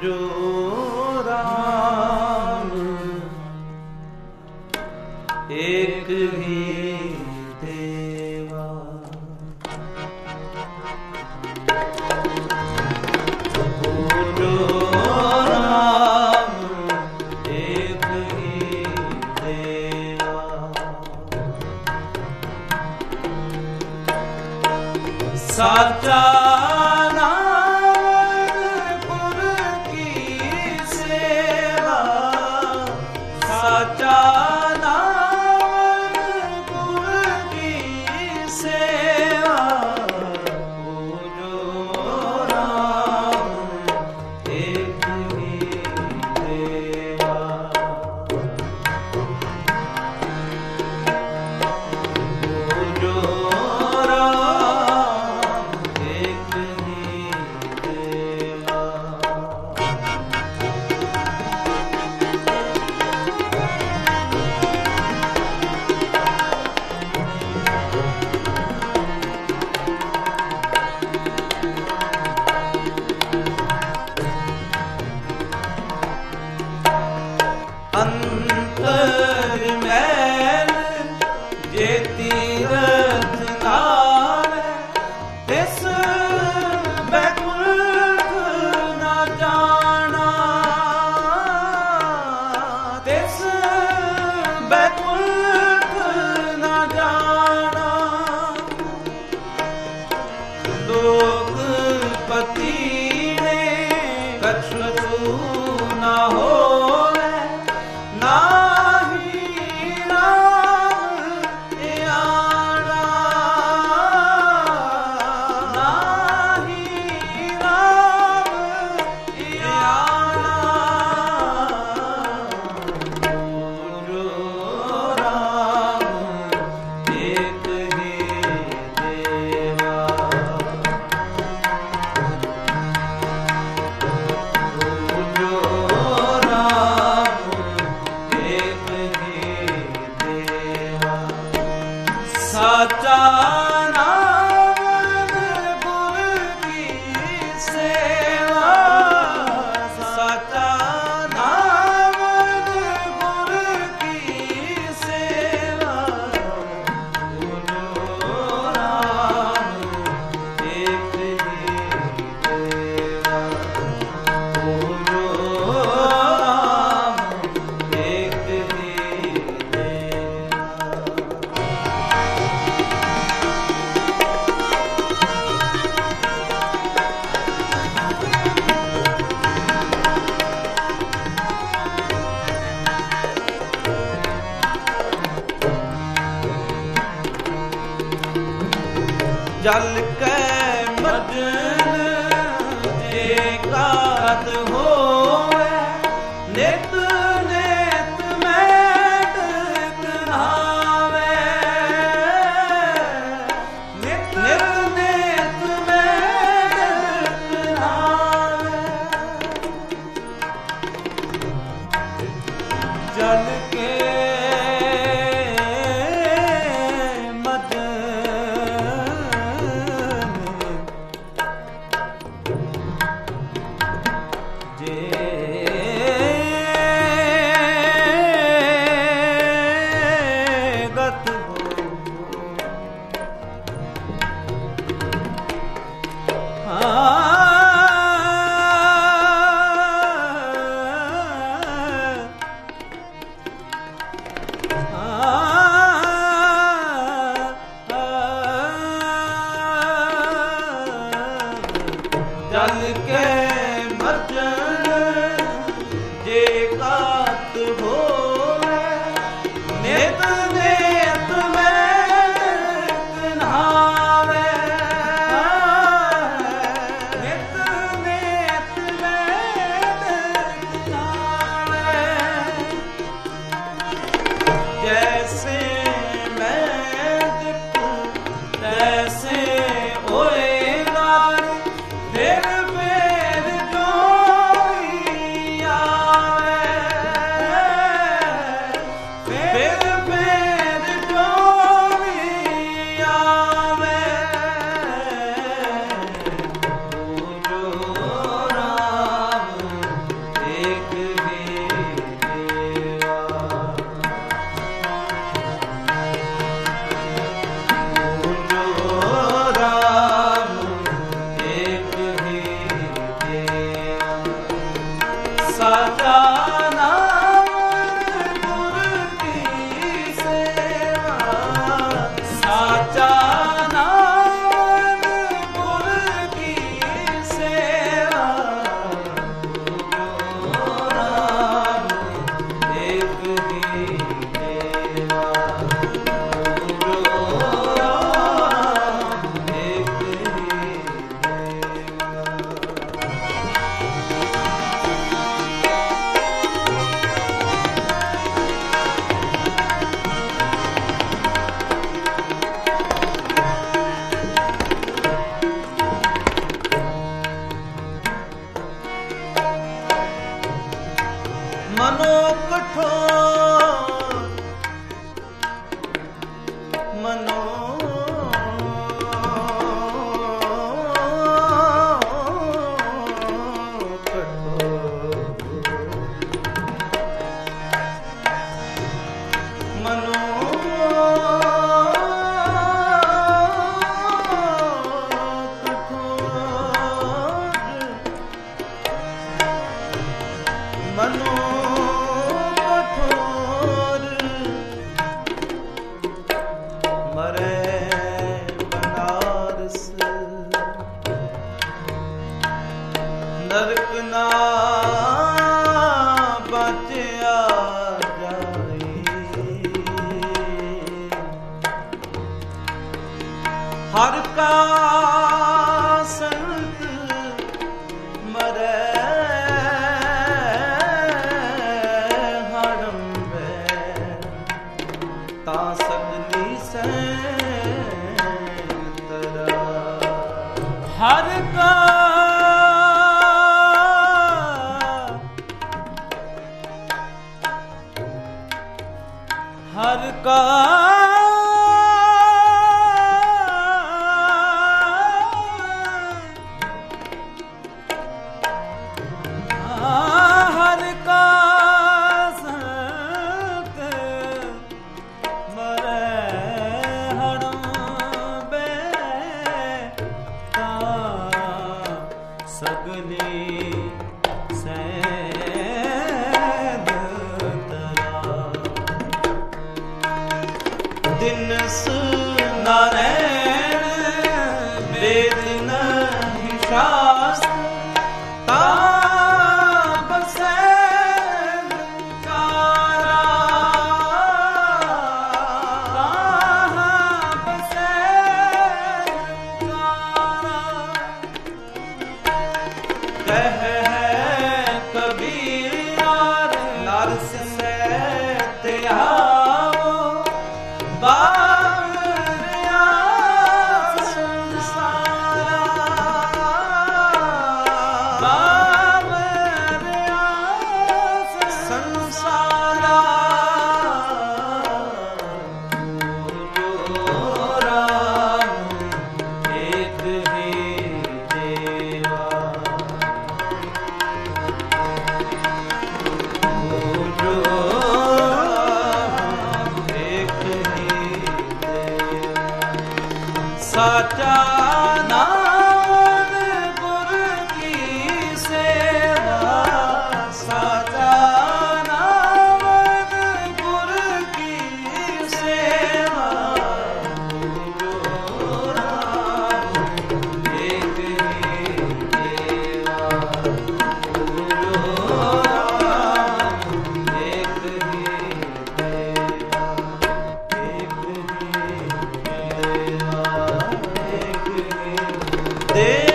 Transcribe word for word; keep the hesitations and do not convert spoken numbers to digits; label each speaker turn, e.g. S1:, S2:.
S1: पूजो राम एक ही देवा। पूजो राम एक ही देवा। साचा अंतर मैल जे तीरथ नावे तिस बैकुंठ न जाना। तिस बैकुंठ न जाना। लोकपति ने कछु न हो साचा नाम गुर की सेवा। साचा नाम गुर की सेवा। पूजो राम एक ही देवा। पूजो राम एक ही देवा। जल के मजन एकात होवे नित नित मैट नहावे। नित नित मैट नहावे। जल के जल के मजन जे कात होवे नित नित मैट नहावे। नित नित मैट नहावे। जैसे मैट तैसे ओए नारी। फिर फिर जो ਸਾਚਾ ਨਾਮ ਗੁਰ ਕੀ ਸੇਵਾ, ਸਾਚਾ ਨਾਮ ਗੁਰ ਕੀ ਸੇਵਾ, ਗੁਰੂ ਨਾਮ ਏਕ ਹੀ ਦੇਵਾ, ਗੁਰੂ ਨਾਮ ਏਕ ਹੀ ਮਨੋ ਕਠੋਰ, ਮਨੋ ਕਠੋਰ, ਮਨੋ ਮਨੋ ਕਠੋਰ, ਮਰੈ ਬਨਾਰਸ, ਨਰਕ ਨਾ ਬਚਿਆ ਜਾਈ, ਹਰ ਕਾ ਸੰਤ ਮਰੈ ਤਾਂ ਸਗਲੀ ਸੈਨ ਤਰਾ, ਹਰ ਕਾ ਹਰ ਕਾ ਹਰ ਕਾ ਸੰਤ ਮਰੈ ਹੜੰ ਬੈ, ਤਾਂ ਸਗਲੀ ਸੈਦ ਤਰਾ, ਦਿਨਸ ਨਾਰਾਇਣ ਵੇਦ ਨਹੀਂ ਸ਼ਾਸਤਰ, ਤਾਂ ਬਸੈ ਕਾਰਾ, ਤਾਂ ਬਸੈ ਕਾਰਾ, ਕਹਿ ਹੈ ਕਬੀਰ ਨਾਰ ਨਰਸ ਸੈ ਤੇ ਆਵੋ, ਬਾਰਿਆ ਸੰਸਾਰਾ, ਬਾਰਿਆ ਸੰਸਾਰਾ, ਗੁਰੂ ਰਾਮ ਏਕ ਹੀ ਦੇਵਾ, ਗੁਰੂ ਰਾਮ ਏਕ ਹੀ ਦੇਵਾ, ਸਾਚਾ ਨਾਮ ਗੁਰ ਕੀ ਸੇਵਾ, ਸਾਚਾ ਨਾਮ ਗੁਰ ਕੀ ਸੇਵਾ, ਗੁਰੂ ਰਾਮ ਏਕ ਹੀ ਦੇਵਾ, ਗੁਰੂ ਰਾਮ ਏਕ ਹੀ ਦੇਵਾ, ਏਕ ਹੀ ਦੇਵਾ, ਏਕ ਹੀ ਦੇਵਾ।